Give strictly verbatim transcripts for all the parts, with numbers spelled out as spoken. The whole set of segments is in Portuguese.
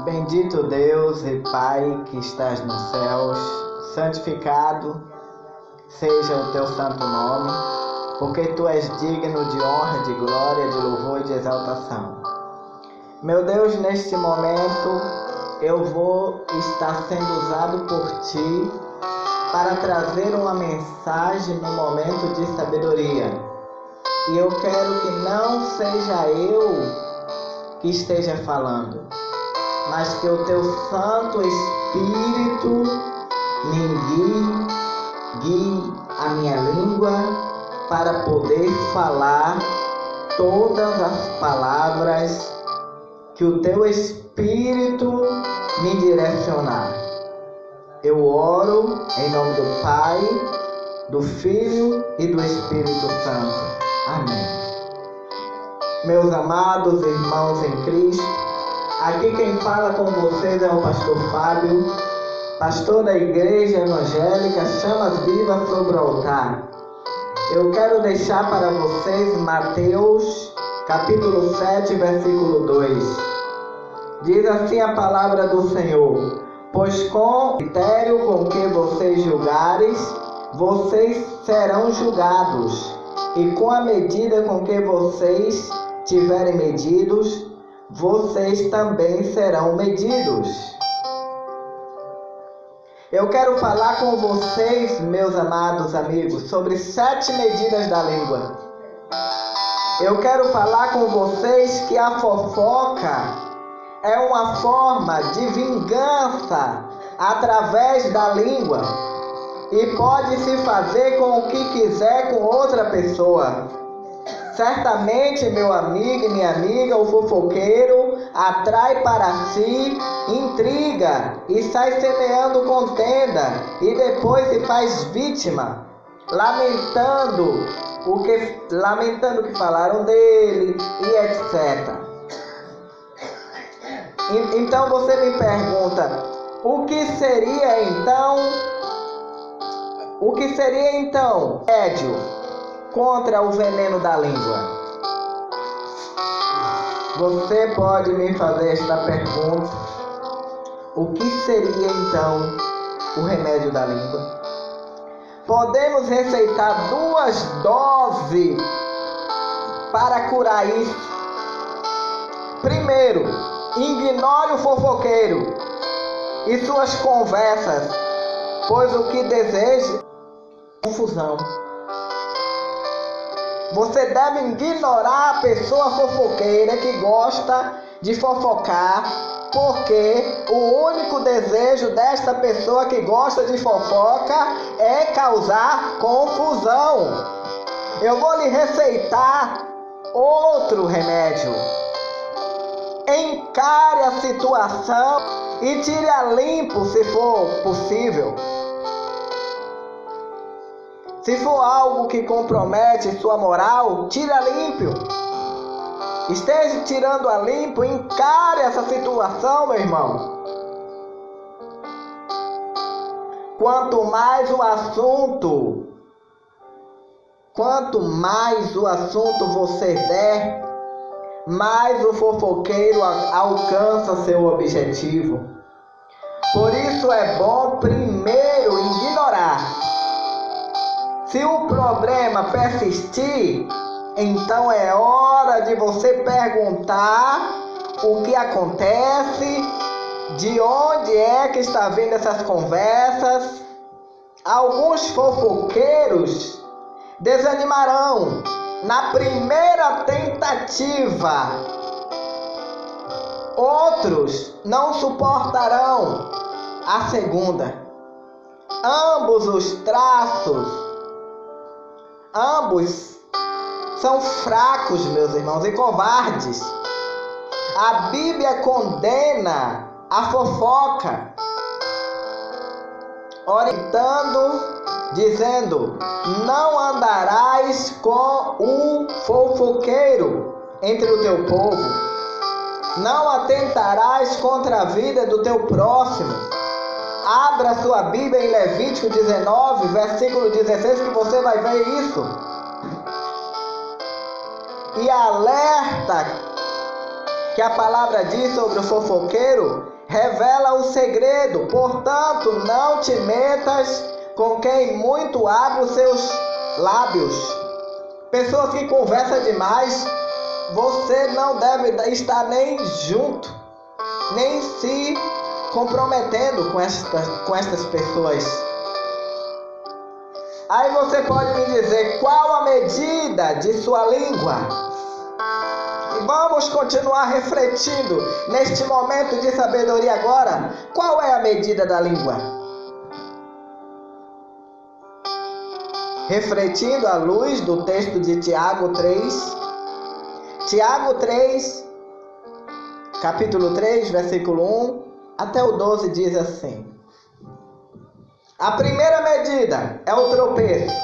Bendito Deus e Pai que estás nos céus, santificado seja o teu santo nome, porque tu és digno de honra, de glória, de louvor e de exaltação. Meu Deus, neste momento eu vou estar sendo usado por ti para trazer uma mensagem no momento de sabedoria. E eu quero que não seja eu que esteja falando, mas que o teu Santo Espírito me guie, guie a minha língua para poder falar todas as palavras que o teu Espírito me direcionar. Eu oro em nome do Pai, do Filho e do Espírito Santo. Amém. Meus amados irmãos em Cristo, aqui quem fala com vocês é o pastor Fábio, pastor da Igreja Evangélica Chamas Vivas sobre o Altar. Eu quero deixar para vocês Mateus, capítulo sete, versículo dois. Diz assim a palavra do Senhor: pois com o critério com que vocês julgares, vocês serão julgados, e com a medida com que vocês tiverem medidos, vocês também serão medidos. Eu quero falar com vocês, meus amados amigos, sobre sete medidas da língua. Eu quero falar com vocês que a fofoca é uma forma de vingança através da língua e pode se fazer com o que quiser com outra pessoa. Certamente, meu amigo e minha amiga, o fofoqueiro atrai para si intriga e sai semeando contenda e depois se faz vítima, lamentando o que, lamentando o que falaram dele e etcétera. E, então você me pergunta, o que seria então, o que seria então remédio contra o veneno da língua? Você pode me fazer esta pergunta: o que seria então o remédio da língua? Podemos receitar duas doses para curar isso. Primeiro, ignore o fofoqueiro e suas conversas, pois o que deseja é confusão. Você deve ignorar a pessoa fofoqueira que gosta de fofocar, porque o único desejo desta pessoa que gosta de fofoca é causar confusão. Eu vou lhe receitar outro remédio. Encare a situação e tire a limpo se for possível. Se for algo que compromete sua moral, tire a limpo. Esteja tirando a limpo, encare essa situação, meu irmão. Quanto mais o assunto, quanto mais o assunto você der, mais o fofoqueiro alcança seu objetivo. Por isso é bom primeiro ignorar. Se o problema persistir, então é hora de você perguntar o que acontece, de onde é que está vindo essas conversas. Alguns fofoqueiros desanimarão na primeira tentativa. Outros não suportarão a segunda. Ambos os traços Ambos são fracos, meus irmãos, e covardes. A Bíblia condena a fofoca, orientando, dizendo: não andarás com o fofoqueiro entre o teu povo, não atentarás contra a vida do teu próximo. Abra sua Bíblia em Levítico dezenove, versículo dezesseis, que você vai ver isso. E alerta que a palavra diz sobre o fofoqueiro revela o segredo. Portanto, não te metas com quem muito abre os seus lábios. Pessoas que conversam demais, você não deve estar nem junto, nem se comprometendo com estas, com estas pessoas. Aí você pode me dizer qual a medida de sua língua? E vamos continuar refletindo neste momento de sabedoria agora. Qual é a medida da língua? Refletindo à luz do texto de Tiago três. Tiago três, capítulo três, versículo um até o doze diz assim: a primeira medida é o tropeço.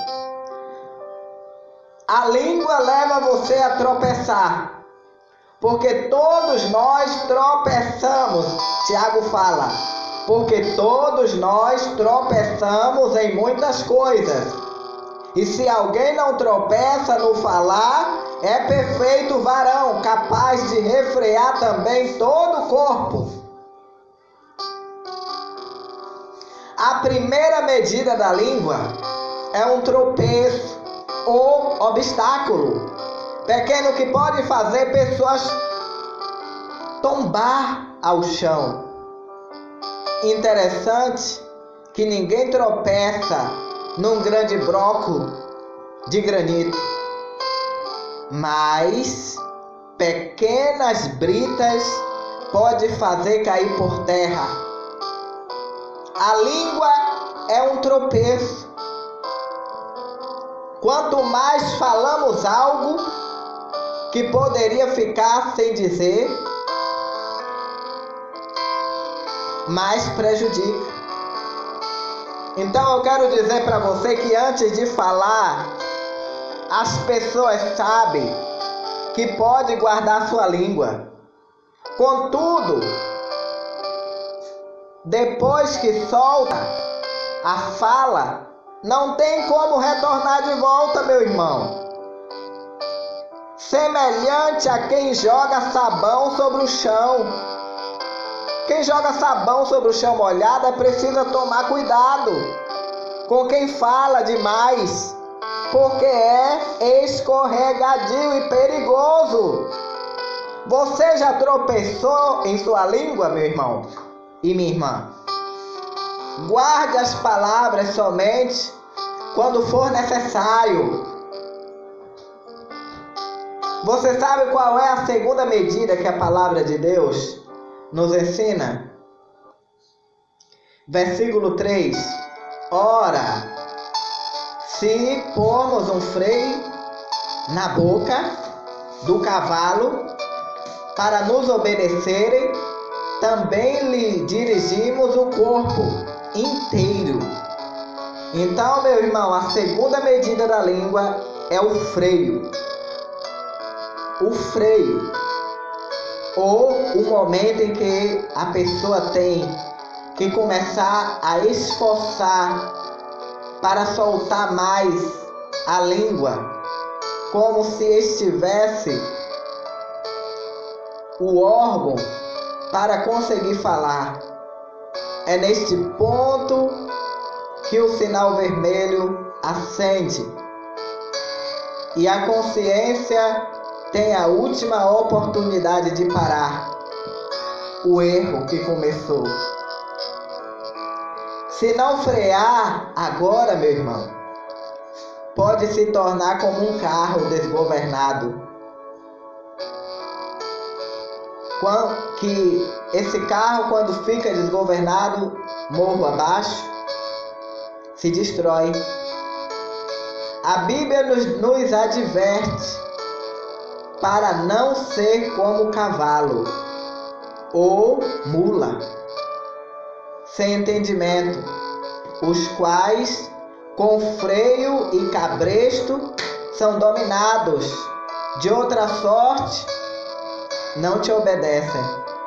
A língua leva você a tropeçar, porque todos nós tropeçamos. Tiago fala, porque todos nós tropeçamos em muitas coisas. E se alguém não tropeça no falar, é perfeito varão, capaz de refrear também todo o corpo. A primeira medida da língua é um tropeço ou obstáculo pequeno que pode fazer pessoas tombar ao chão. Interessante que ninguém tropeça num grande bloco de granito, mas pequenas britas pode fazer cair por terra. A língua é um tropeço. Quanto mais falamos algo que poderia ficar sem dizer, mais prejudica. Então eu quero dizer para você que antes de falar, as pessoas sabem que pode guardar sua língua. Contudo, depois que solta a fala, não tem como retornar de volta, meu irmão. Semelhante a quem joga sabão sobre o chão. Quem joga sabão sobre o chão molhado precisa tomar cuidado com quem fala demais, porque é escorregadio e perigoso. Você já tropeçou em sua língua, meu irmão e minha irmã? Guarde as palavras somente quando for necessário. Você sabe qual é a segunda medida que a palavra de Deus nos ensina? Versículo três. Ora, se pormos um freio na boca do cavalo para nos obedecerem, também lhe dirigimos o corpo inteiro. Então, meu irmão, a segunda medida da língua é o freio. O freio, ou o momento em que a pessoa tem que começar a esforçar para soltar mais a língua, como se estivesse o órgão para conseguir falar. É neste ponto que o sinal vermelho acende e a consciência tem a última oportunidade de parar o erro que começou. Se não frear agora, meu irmão, pode se tornar como um carro desgovernado. Quando, que esse carro, quando fica desgovernado, morro abaixo, se destrói. A Bíblia nos, nos adverte para não ser como cavalo ou mula, sem entendimento, os quais com freio e cabresto são dominados, de outra sorte não te obedecem.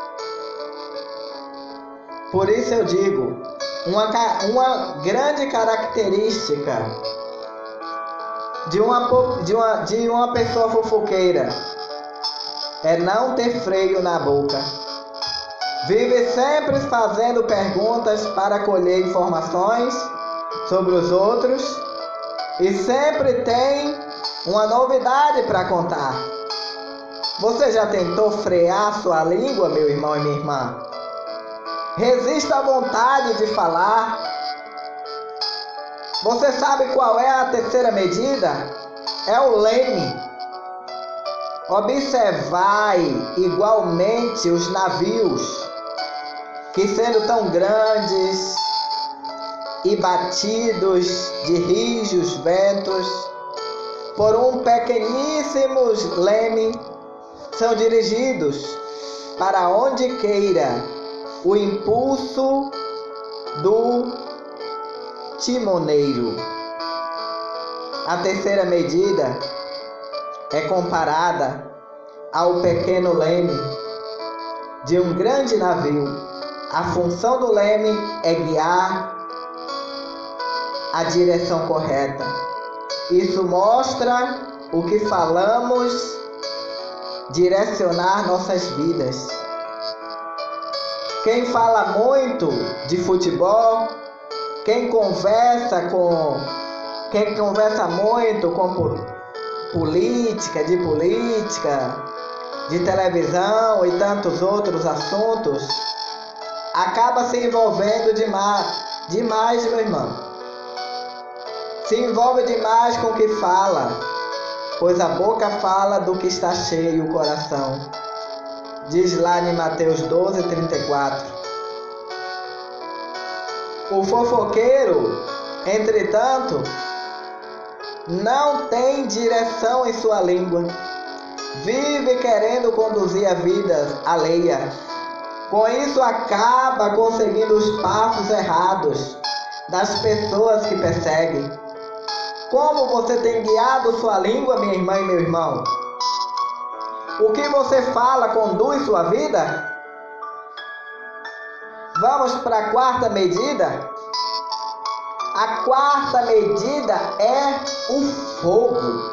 Por isso eu digo, uma, uma grande característica de uma, de, uma, de uma pessoa fofoqueira é não ter freio na boca. Vive sempre fazendo perguntas para colher informações sobre os outros e sempre tem uma novidade para contar. Você já tentou frear sua língua, meu irmão e minha irmã? Resista à vontade de falar. Você sabe qual é a terceira medida? É o leme. Observai igualmente os navios, que sendo tão grandes e batidos de rijos ventos por um pequeníssimo leme, são dirigidos para onde queira o impulso do timoneiro. A terceira medida é comparada ao pequeno leme de um grande navio. A função do leme é guiar a direção correta. Isso mostra o que falamos, direcionar nossas vidas. Quem fala muito de futebol, quem conversa com, quem conversa muito com política, de política, de televisão e tantos outros assuntos, acaba se envolvendo demais, demais, meu irmão. Se envolve demais com o que fala, pois a boca fala do que está cheio o coração. Diz lá em Mateus doze, trinta e quatro. O fofoqueiro, entretanto, não tem direção em sua língua. Vive querendo conduzir a vida alheia. Com isso acaba conseguindo os passos errados das pessoas que perseguem. Como você tem guiado sua língua, minha irmã e meu irmão? O que você fala conduz sua vida? Vamos para a quarta medida? A quarta medida é o fogo.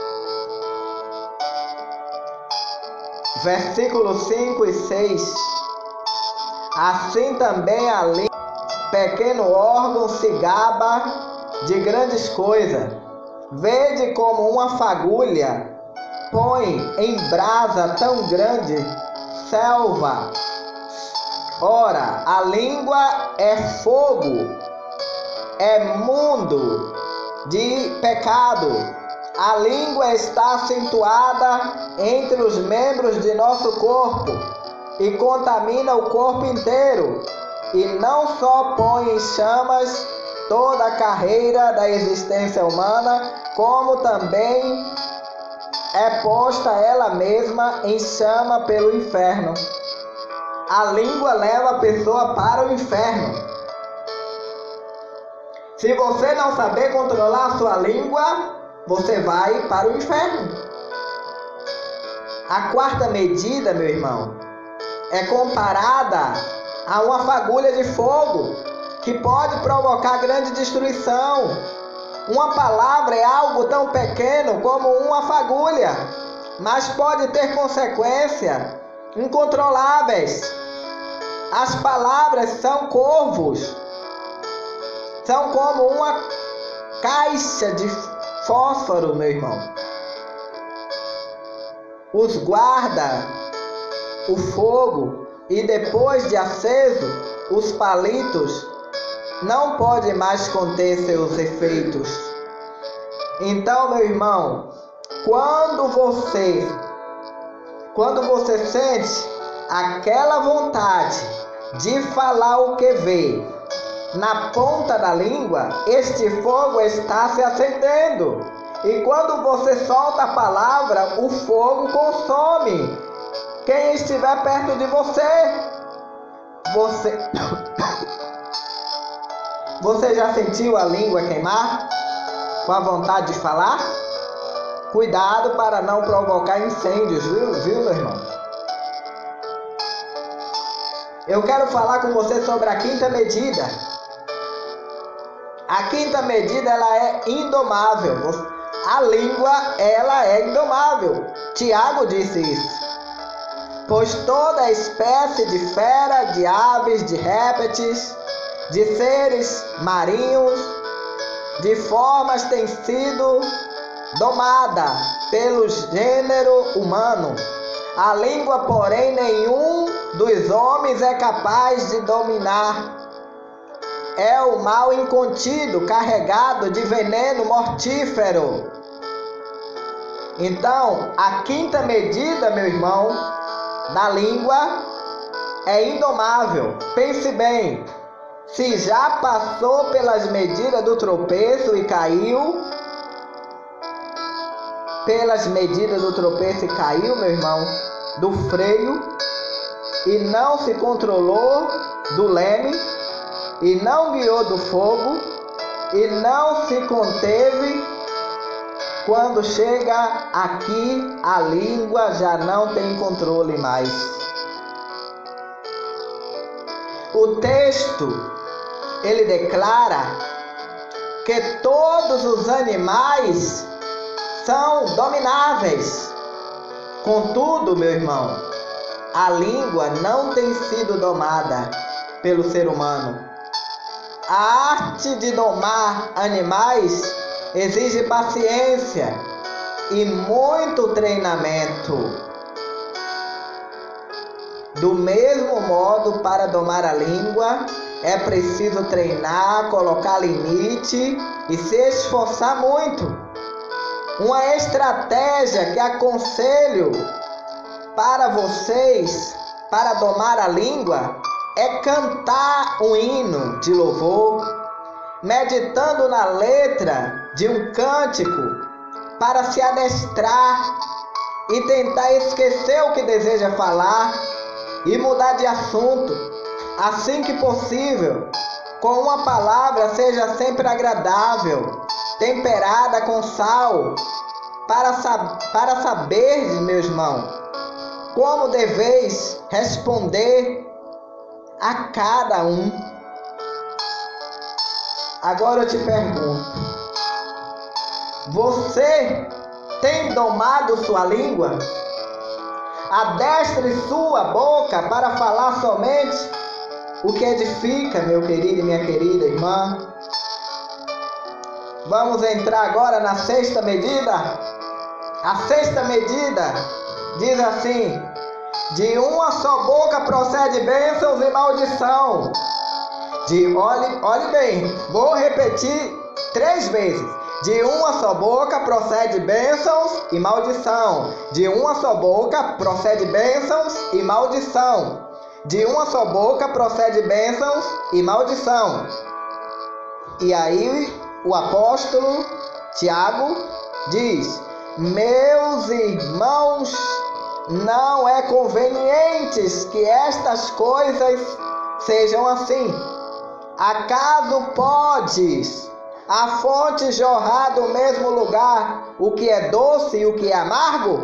Versículos cinco e seis. Assim também a língua, pequeno órgão, se gaba de grandes coisas. Vede como uma fagulha põe em brasa tão grande selva. Ora, a língua é fogo, é mundo de pecado. A língua está situada entre os membros de nosso corpo e contamina o corpo inteiro, e não só põe em chamas toda a carreira da existência humana, como também é posta ela mesma em chama pelo inferno. A língua leva a pessoa para o inferno. Se você não saber controlar a sua língua, você vai para o inferno. A quarta medida, meu irmão, é comparada a uma fagulha de fogo que pode provocar grande destruição. Uma palavra é algo tão pequeno como uma fagulha, mas pode ter consequências incontroláveis. As palavras são corvos, são como uma caixa de fósforo, meu irmão. Os guarda o fogo e depois de aceso, os palitos não pode mais conter seus efeitos. Então, meu irmão, quando você, quando você sente aquela vontade de falar o que vê na ponta da língua, este fogo está se acendendo. E quando você solta a palavra, o fogo consome quem estiver perto de você. Você, você já sentiu a língua queimar com a vontade de falar? Cuidado para não provocar incêndios, viu, viu, meu irmão? Eu quero falar com você sobre a quinta medida. A quinta medida, ela é indomável. A língua, ela é indomável. Tiago disse isso. pois toda espécie de fera, de aves, de répteis, de seres marinhos, de formas tem sido domada pelo gênero humano. A língua, porém, nenhum dos homens é capaz de dominar. É o mal incontido, carregado de veneno mortífero. Então, a quinta medida, meu irmão, da língua é indomável. Pense bem, se já passou pelas medidas do tropeço e caiu, pelas medidas do tropeço e caiu, meu irmão, do freio, e não se controlou do leme, e não guiou do fogo, e não se conteve, quando chega aqui, a língua já não tem controle mais. O texto, ele declara que todos os animais são domináveis. Contudo, meu irmão, a língua não tem sido domada pelo ser humano. A arte de domar animais exige paciência e muito treinamento. Do mesmo modo, para domar a língua, é preciso treinar, colocar limite e se esforçar muito. Uma estratégia que aconselho para vocês, para domar a língua, é cantar um hino de louvor, meditando na letra de um cântico, para se adestrar e tentar esquecer o que deseja falar e mudar de assunto, assim que possível, com uma palavra seja sempre agradável, temperada com sal, para, sab- para saber, meus irmãos, como deveis responder a cada um. Agora eu te pergunto, você tem domado sua língua? Adestre sua boca para falar somente o que edifica, meu querido e minha querida irmã. Vamos entrar agora na sexta medida. A sexta medida diz assim: de uma só boca procede bênçãos e maldição. De, olhe, olhe bem, vou repetir três vezes. De uma só boca procede bênçãos e maldição. De uma só boca procede bênçãos e maldição. De uma só boca procede bênçãos e maldição. E aí o apóstolo Tiago diz: meus irmãos, não é conveniente que estas coisas sejam assim. Acaso podes a fonte jorrar do mesmo lugar o que é doce e o que é amargo?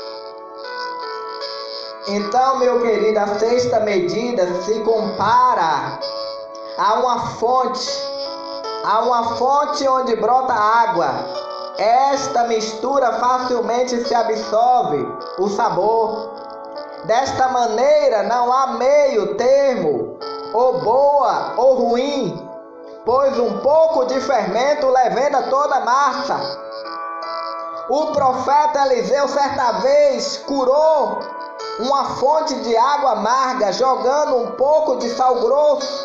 Então, meu querido, a sexta medida se compara a uma fonte, a uma fonte onde brota água. Esta mistura facilmente se absorve o sabor. Desta maneira, não há meio termo, ou boa ou ruim, pois um pouco de fermento leveda toda a massa. O profeta Eliseu certa vez curou uma fonte de água amarga jogando um pouco de sal grosso.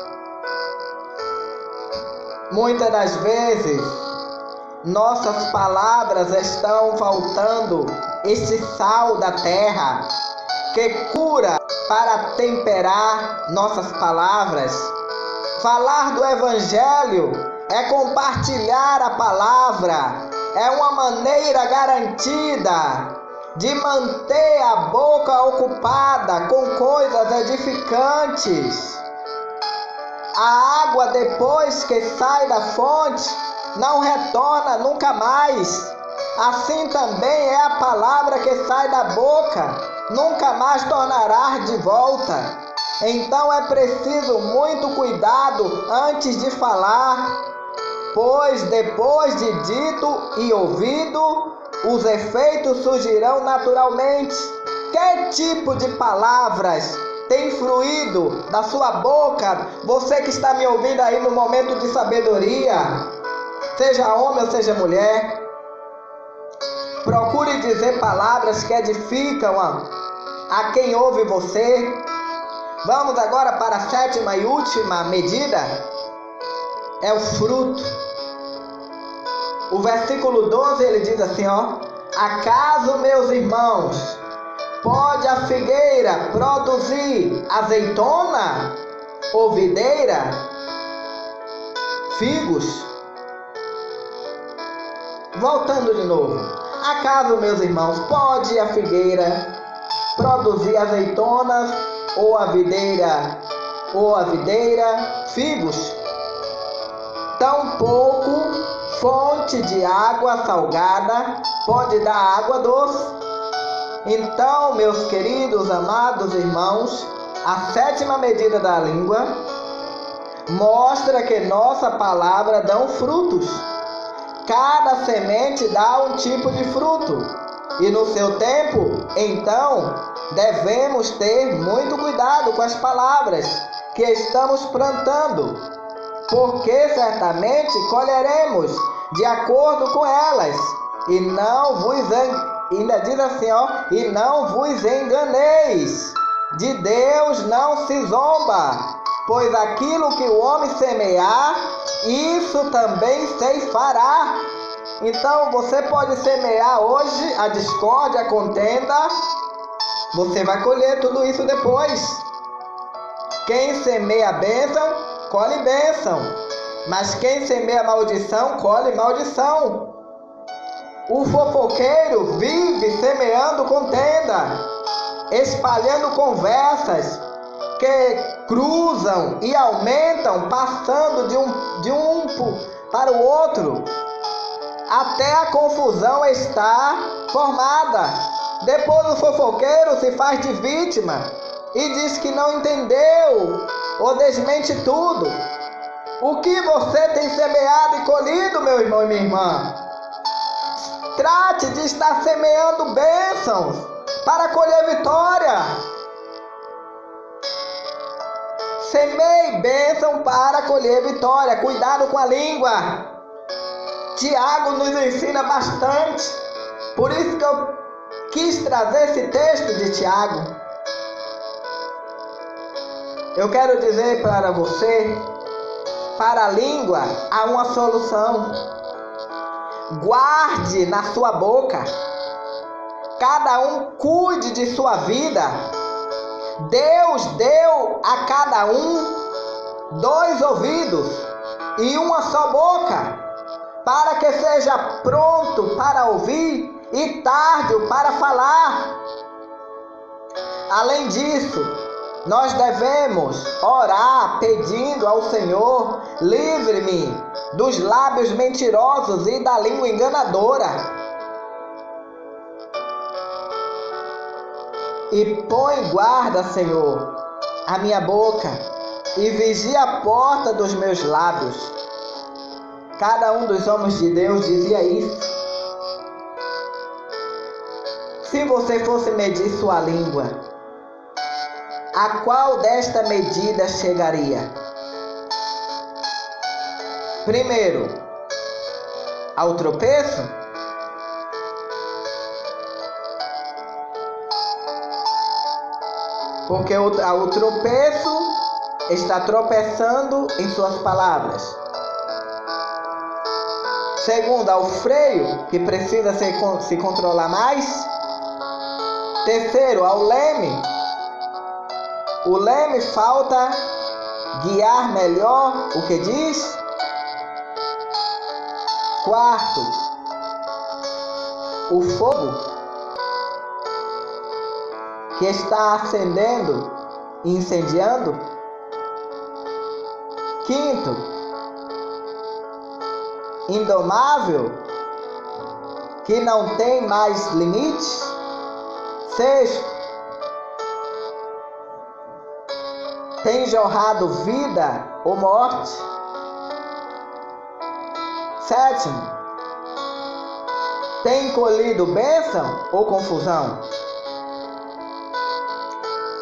Muitas das vezes, nossas palavras estão faltando esse sal da terra que cura para temperar nossas palavras. Falar do Evangelho é compartilhar a palavra, é uma maneira garantida de manter a boca ocupada com coisas edificantes. A água, depois que sai da fonte, não retorna nunca mais. Assim também é a palavra que sai da boca, nunca mais tornará de volta. Então é preciso muito cuidado antes de falar, pois depois de dito e ouvido, os efeitos surgirão naturalmente. Que tipo de palavras tem fluído da sua boca? Você que está me ouvindo aí no momento de sabedoria, seja homem ou seja mulher, procure dizer palavras que edificam a, a quem ouve você. Vamos agora para a sétima e última medida, é o fruto. O versículo doze, ele diz assim, ó: acaso, meus irmãos, pode a figueira produzir azeitona ou videira figos? Voltando de novo. Acaso, meus irmãos, pode a figueira produzir azeitonas ou a videira ou a videira figos? Tampouco fonte de água salgada pode dar água doce. Então, meus queridos, amados irmãos, a sétima medida da língua mostra que nossa palavra dá frutos. Cada semente dá um tipo de fruto. E no seu tempo, então, devemos ter muito cuidado com as palavras que estamos plantando, porque certamente colheremos de acordo com elas. E não vos ainda diz assim, ó, e não vos enganeis, de Deus não se zomba, pois aquilo que o homem semear, isso também se fará. Então você pode semear hoje a discórdia, a contenda, você vai colher tudo isso depois. Quem semeia bênção, colhe bênção, mas quem semeia maldição, colhe maldição. O fofoqueiro vive semeando contenda, espalhando conversas que cruzam e aumentam, passando de um, de um para o outro, até a confusão estar formada. Depois o fofoqueiro se faz de vítima e diz que não entendeu ou desmente tudo. O que você tem semeado e colhido, meu irmão e minha irmã? Trate de estar semeando bênçãos para colher vitória. Semeie bênção para colher vitória. Cuidado com a língua. Tiago nos ensina bastante. Por isso que eu quis trazer esse texto de Tiago. Eu quero dizer para você, para a língua há uma solução. Guarde na sua boca. Cada um cuide de sua vida. Deus deu a cada um dois ouvidos e uma só boca, para que seja pronto para ouvir e tardio para falar. Além disso, nós devemos orar pedindo ao Senhor: livre-me dos lábios mentirosos e da língua enganadora. E põe guarda, Senhor, a minha boca e vigia a porta dos meus lábios. Cada um dos homens de Deus dizia isso. Se você fosse medir sua língua, a qual desta medida chegaria? Primeiro, ao tropeço? Porque o, o tropeço está tropeçando em suas palavras. Segundo, ao freio, que precisa se, se controlar mais. Terceiro, ao leme. O leme falta guiar melhor o que diz. Quarto, o fogo que está acendendo e incendiando. Quinto, indomável, que não tem mais limites. Sexto, tem jorrado vida ou morte. Sétimo, tem colhido bênção ou confusão.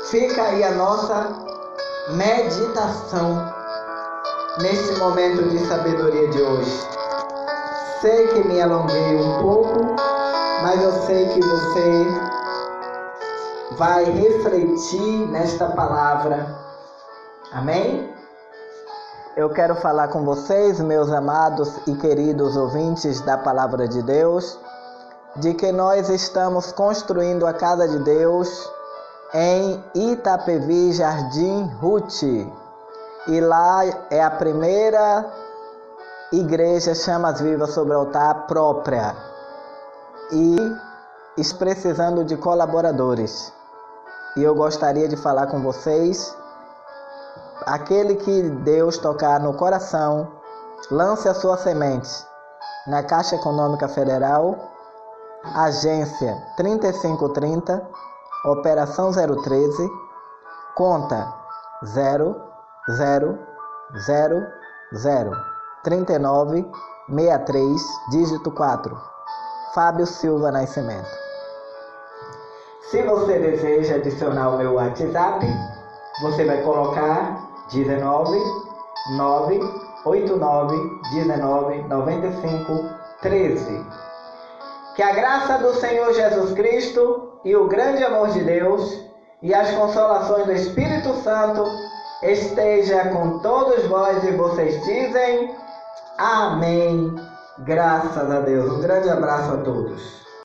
Fica aí a nossa meditação neste momento de sabedoria de hoje. Sei que me alonguei um pouco, mas eu sei que você vai refletir nesta palavra. Amém? Eu quero falar com vocês, meus amados e queridos ouvintes da Palavra de Deus, de que nós estamos construindo a Casa de Deus em Itapevi, Jardim Ruth. E lá é a primeira igreja Chamas Vivas sobre o altar própria. E estou precisando de colaboradores. E eu gostaria de falar com vocês. Aquele que Deus tocar no coração, lance a sua semente na Caixa Econômica Federal, agência trinta e cinco trinta, operação zero treze, conta zero zero zero zero trinta e nove sessenta e três, dígito quatro, Fábio Silva Nascimento. Se você deseja adicionar o meu WhatsApp, você vai colocar dezenove, nove, oito nove, dezenove, noventa e cinco, treze. Que a graça do Senhor Jesus Cristo e o grande amor de Deus e as consolações do Espírito Santo esteja com todos vós, e vocês dizem amém. Graças a Deus. Um grande abraço a todos.